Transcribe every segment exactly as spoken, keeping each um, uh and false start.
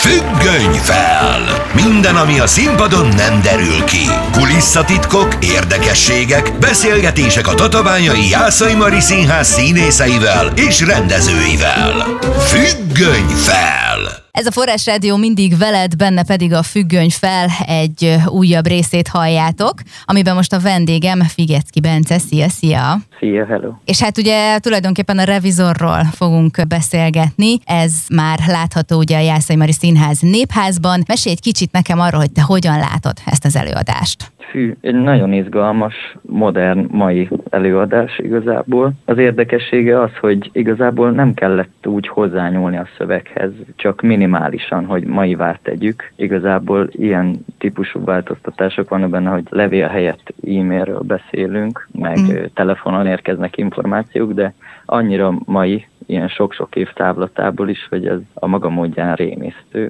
Függöny fel! Minden, ami a színpadon nem derül ki. Kulisszatitkok, érdekességek, beszélgetések a Tatabányai Jászai Mari Színház színészeivel és rendezőivel. Függöny fel! Ez a Forrás Rádió mindig veled, benne pedig a Függöny fel egy újabb részét halljátok, amiben most a vendégem Figecki Bence. Szia, szia! Szia, hello! És hát ugye tulajdonképpen a Revizorról fogunk beszélgetni, ez már látható ugye a Jászai Mari Színház Népházban. Mesélj egy kicsit nekem arról, hogy te hogyan látod ezt az előadást. Fű, egy nagyon izgalmas, modern, mai előadás igazából. Az érdekessége az, hogy igazából nem kellett úgy hozzányúlni a szöveghez, csak minimálisan, hogy maivá tegyük. Igazából ilyen típusú változtatások vannak benne, hogy levél helyett e-mailről beszélünk, meg mm. telefonon érkeznek információk, de annyira mai, ilyen sok-sok év távlatából is, hogy ez a maga módján rémisztő.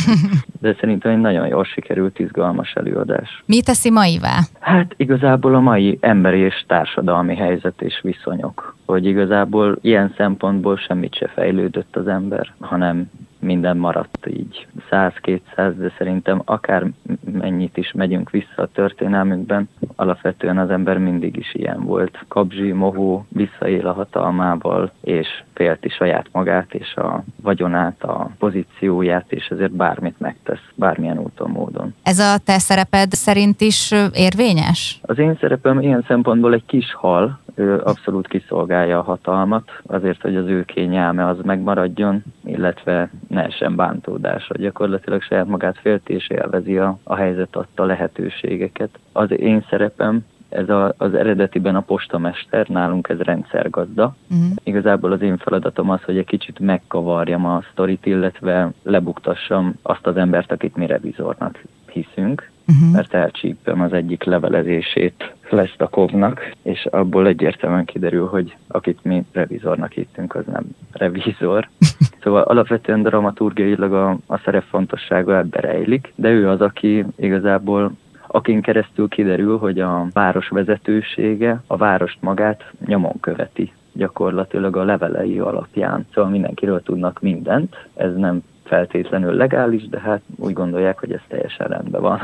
De szerintem egy nagyon jól sikerült, izgalmas előadás. Mi teszi maivá? Hát igazából a mai emberi és társadalmi helyzet és viszonyok. Hogy igazából ilyen szempontból semmit se fejlődött az ember, hanem minden maradt így száz-kétszáz, de szerintem akár mennyit is megyünk vissza a történelmünkben, alapvetően az ember mindig is ilyen volt. Kapzsi, mohó, visszaél a hatalmával, és félti saját magát, és a vagyonát, a pozícióját, és ezért bármit megtesz, bármilyen úton, módon. Ez a te szereped szerint is érvényes? Az én szerepem ilyen szempontból egy kis hal, ő abszolút kiszolgálja a hatalmat, azért, hogy az ő kényelme az megmaradjon, illetve ne essen bántódásra. Gyakorlatilag saját magát félti és élvezi a, a helyzet adta lehetőségeket. Az én szerepem, ez a, az eredetiben a postamester, nálunk ez rendszergazda. Uh-huh. Igazából az én feladatom az, hogy egy kicsit megkavarjam a sztorit, illetve lebuktassam azt az embert, akit mi revizornak hiszünk, uh-huh. mert elcsípem az egyik levelezését Lesztakovnak, és abból egyértelműen kiderül, hogy akit mi revizornak hittünk, az nem revizor. Szóval alapvetően dramaturgiailag a, a szerep fontossága ebbe rejlik, de ő az, aki igazából akin keresztül kiderül, hogy a város vezetősége a várost magát nyomon követi, gyakorlatilag a levelei alapján. Szóval mindenkiről tudnak mindent, ez nem feltétlenül legális, de hát úgy gondolják, hogy ez teljesen rendben van.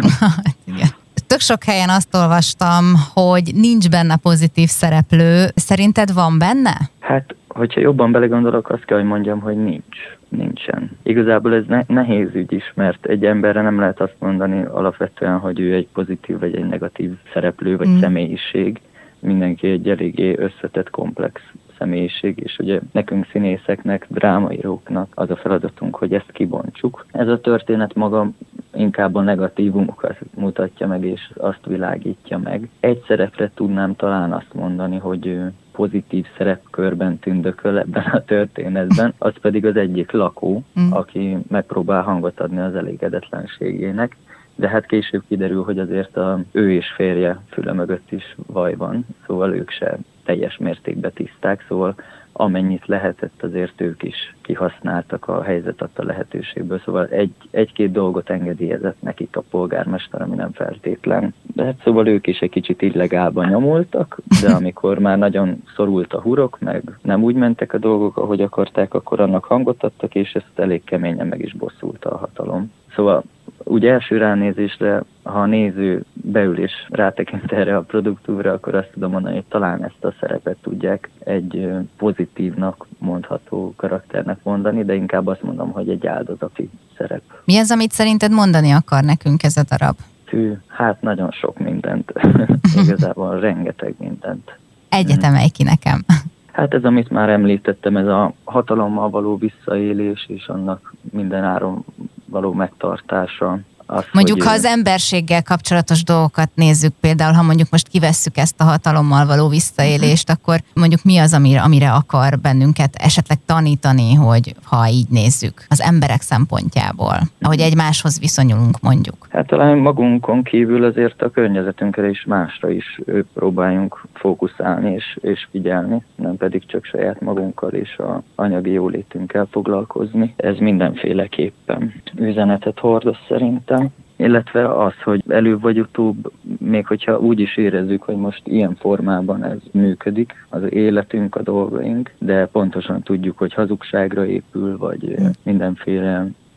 Igen. Tök sok helyen azt olvastam, hogy nincs benne pozitív szereplő. Szerinted van benne? Hát, hogyha jobban belegondolok, azt kell, hogy mondjam, hogy nincs. Nincsen. Igazából ez ne- nehéz ügy is, mert egy emberre nem lehet azt mondani alapvetően, hogy ő egy pozitív vagy egy negatív szereplő vagy mm. személyiség. Mindenki egy eléggé összetett, komplex személyiség, és ugye nekünk színészeknek, drámaíróknak az a feladatunk, hogy ezt kibontsuk. Ez a történet maga inkább a negatívumokat mutatja meg, és azt világítja meg. Egy szerepre tudnám talán azt mondani, hogy pozitív szerepkörben tündököl ebben a történetben, az pedig az egyik lakó, mm. aki megpróbál hangot adni az elégedetlenségének, de hát később kiderül, hogy azért a, ő és férje füle mögött is vaj van, szóval ők se teljes mértékben tiszták, szóval amennyit lehetett, azért ők is kihasználtak a helyzet adta lehetőségből. Szóval egy, egy-két dolgot engedélyezett nekik a polgármester, ami nem feltétlen. De hát szóval ők is egy kicsit illegálban nyomultak, de amikor már nagyon szorult a hurok, meg nem úgy mentek a dolgok, ahogy akarták, akkor annak hangot adtak, és ezt elég keményen meg is bosszulta a hatalom. Szóval úgy első ránézésre, ha a néző beül és rátekint erre a produktúra, akkor azt tudom mondani, hogy talán ezt a szerepet tudják egy pozitívnak mondható karakternek mondani, de inkább azt mondom, hogy egy áldozati szerep. Mi az, amit szerinted mondani akar nekünk ez a darab? Hű, hát nagyon sok mindent. Igazából rengeteg mindent. Egyet emelj ki nekem. Hát ez, amit már említettem, ez a hatalommal való visszaélés és annak minden áron való megtartása. Az, mondjuk, hogy, ha az emberséggel kapcsolatos dolgokat nézzük, például, ha mondjuk most kivesszük ezt a hatalommal való visszaélést, uh-huh. akkor mondjuk mi az, amire, amire akar bennünket esetleg tanítani, hogy ha így nézzük, az emberek szempontjából, uh-huh. ahogy egymáshoz viszonyulunk, mondjuk. Hát talán magunkon kívül azért a környezetünkre is, másra is próbáljunk fókuszálni és, és figyelni, nem pedig csak saját magunkkal és az anyagi jólétünkkel foglalkozni. Ez mindenféleképpen üzenetet hordoz szerintem. Illetve az, hogy előbb vagy utóbb, még hogyha úgy is érezzük, hogy most ilyen formában ez működik, az életünk, a dolgaink, de pontosan tudjuk, hogy hazugságra épül, vagy mindenféle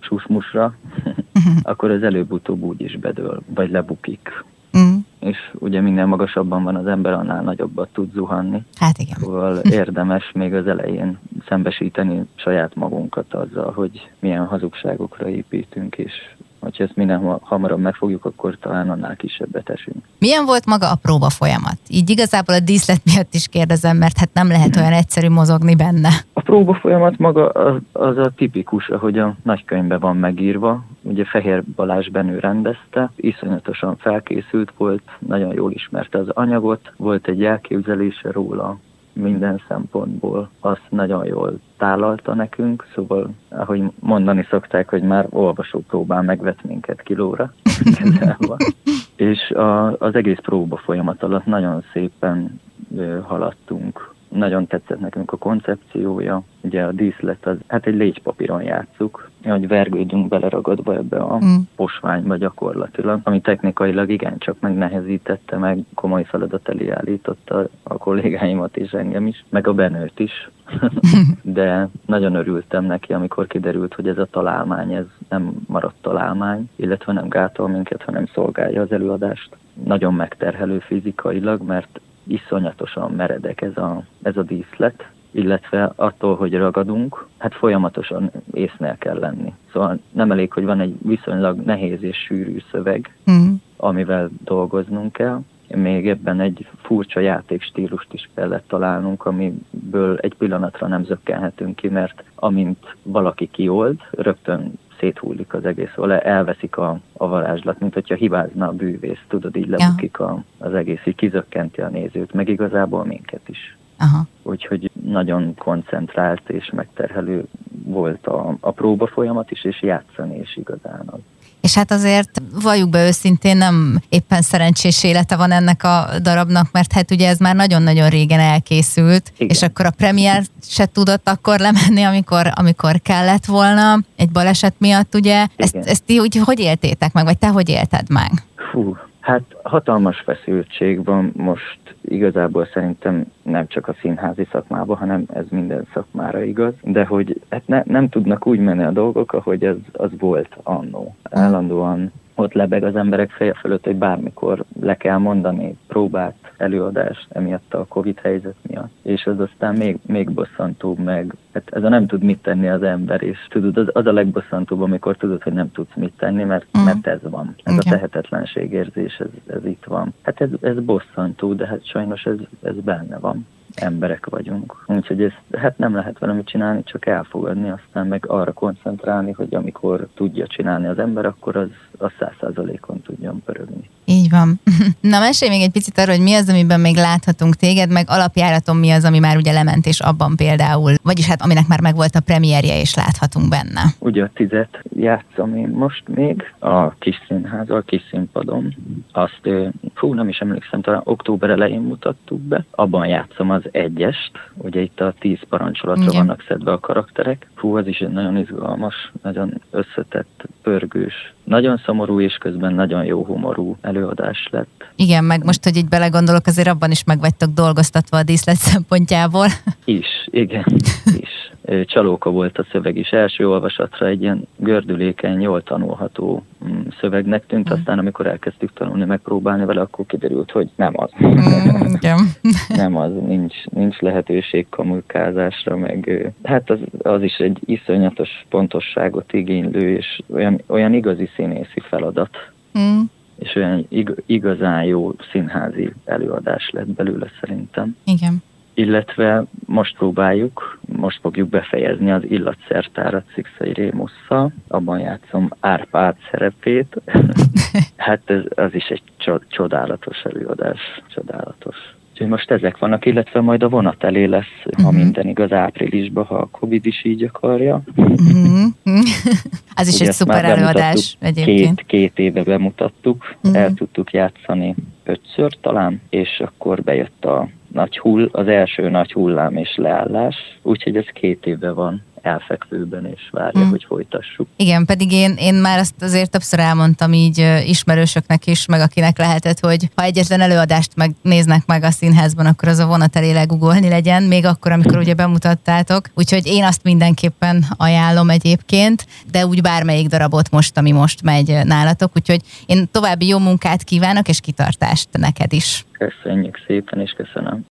susmusra, akkor az előbb-utóbb úgy is bedől, vagy lebukik. Mm. És ugye minél magasabban van az ember, annál nagyobbat tud zuhanni. Hát igen. Szóval érdemes még az elején szembesíteni saját magunkat azzal, hogy milyen hazugságokra építünk, és hogyha ezt minden hamarabb megfogjuk, akkor talán annál kisebbet esünk. Milyen volt maga a próba folyamat? Így igazából a díszlet miatt is kérdezem, mert hát nem lehet olyan egyszerű mozogni benne. A próba folyamat maga az, az a tipikus, ahogy a nagykönyvben van megírva. Ugye Fehér Balázs Benő rendezte, iszonyatosan felkészült volt, nagyon jól ismerte az anyagot, volt egy elképzelése róla minden szempontból, azt nagyon jól tálalta nekünk, szóval ahogy mondani szokták, hogy már olvasópróbán megvett minket kilóra. És a, az egész próba folyamat alatt nagyon szépen ö, haladtunk. Nagyon tetszett nekünk a koncepciója, ugye a díszlet az, hát egy légypapíron játsszuk, hogy vergődünk beleragadva ebbe a mm. posványba gyakorlatilag, ami technikailag igencsak megnehezítette, meg komoly feladat elé állította a kollégáimat és engem is, meg a Benőt is. De nagyon örültem neki, amikor kiderült, hogy ez a találmány, ez nem maradt találmány, illetve nem gátol minket, hanem szolgálja az előadást. Nagyon megterhelő fizikailag, mert iszonyatosan meredek ez a, ez a díszlet, illetve attól, hogy ragadunk, hát folyamatosan észnél kell lenni. Szóval nem elég, hogy van egy viszonylag nehéz és sűrű szöveg, mm. amivel dolgoznunk kell. Még ebben egy furcsa játékstílust is kellett találnunk, amiből egy pillanatra nem zökkenhetünk ki, mert amint valaki kiold, rögtön széthullik az egész, szóval elveszik a, a varázslat, mint hogyha hibázna a bűvész, tudod, így lebukik a, az egész, így kizökkenti a nézőt, meg igazából minket is. Aha. Úgyhogy nagyon koncentrált és megterhelő volt a, a próba folyamat is, és játszani is igazán az. És hát azért valljuk be őszintén, nem éppen szerencsés élete van ennek a darabnak, mert hát ugye ez már nagyon-nagyon régen elkészült, igen. És akkor a premier se tudott akkor lemenni, amikor, amikor kellett volna, egy baleset miatt, ugye. Ezt, ezt ti úgy hogy éltétek meg, vagy te hogy élted meg? Fú, hát hatalmas feszültség van most igazából szerintem nem csak a színházi szakmában, hanem ez minden szakmára igaz, de hogy hát ne, nem tudnak úgy menni a dolgok, ahogy ez az volt annó. Állandóan ott lebeg az emberek feje fölött, hogy bármikor le kell mondani próbát, előadást emiatt a Covid helyzet miatt. És az aztán még, még bosszantóbb meg. Hát ez a nem tud mit tenni az ember, és tudod, az, az a legbosszantóbb, amikor tudod, hogy nem tudsz mit tenni, mert, mm. mert ez van. Ez okay. A tehetetlenség érzés, ez, ez itt van. Hát ez, ez bosszantó, de hát sajnos ez, ez benne van. Emberek vagyunk. Úgyhogy ezt hát nem lehet vele mit csinálni, csak elfogadni, aztán meg arra koncentrálni, hogy amikor tudja csinálni az ember, akkor az a száz százalékon tudjon pörögni. Így van. Na, mesélj még egy picit arról, hogy mi az, amiben még láthatunk téged, meg alapjáraton mi az, ami már ugye lement, és abban például, vagyis hát aminek már megvolt a premierje, és láthatunk benne. Ugye a Tizet játszom én most még a kis színházal, a kis színpadon. Azt, fú, nem is emlékszem, talán október elején mutattuk be. Abban játszom az egyest, ugye itt a tíz parancsolatra igen. vannak szedve a karakterek. Fú, ez is egy nagyon izgalmas, nagyon összetett, pörgős, nagyon szomorú és közben nagyon jó humorú előadás lett. Igen, meg most, hogy így belegondolok, azért abban is meg vagytok dolgoztatva a díszlet szempontjából. Is, igen, is. Csalóka volt a szöveg is. Első olvasatra egy ilyen gördülékeny, jól tanulható szövegnek tűnt, aztán amikor elkezdtük tanulni, megpróbálni vele, akkor kiderült, hogy nem az. Mm, nem az, nincs, nincs lehetőség kamukázásra, meg hát az, az is egy iszonyatos pontosságot igénylő, és olyan, olyan igazi színészi feladat. Mm. És olyan ig- igazán jó színházi előadás lett belőle szerintem. Igen. Illetve most próbáljuk, most fogjuk befejezni az Illatszertárat Szikszai Rémusszal, abban játszom Árpád szerepét. Hát ez, az is egy csodálatos előadás, csodálatos. Úgyhogy most ezek vannak, illetve majd a Vonat elé lesz, uh-huh. ha minden igaz, áprilisban, ha a Covid is így akarja. Uh-huh. Az is ugye egy szuper előadás egyébként. Két, két éve bemutattuk, uh-huh. el tudtuk játszani ötször talán, és akkor bejött a nagy hull, az első nagy hullám és leállás, úgyhogy ez két éve van elfekvőben, és várja, hmm. hogy folytassuk. Igen, pedig én, én már azt azért többször elmondtam így ismerősöknek is, meg akinek lehetett, hogy ha egyetlen előadást megnéznek meg a színházban, akkor az a vonat elé legugolni legyen, még akkor, amikor ugye bemutattátok. Úgyhogy én azt mindenképpen ajánlom egyébként, de úgy bármelyik darabot most, ami most megy nálatok. Úgyhogy én további jó munkát kívánok, és kitartást neked is. Köszönjük szépen, és köszönöm.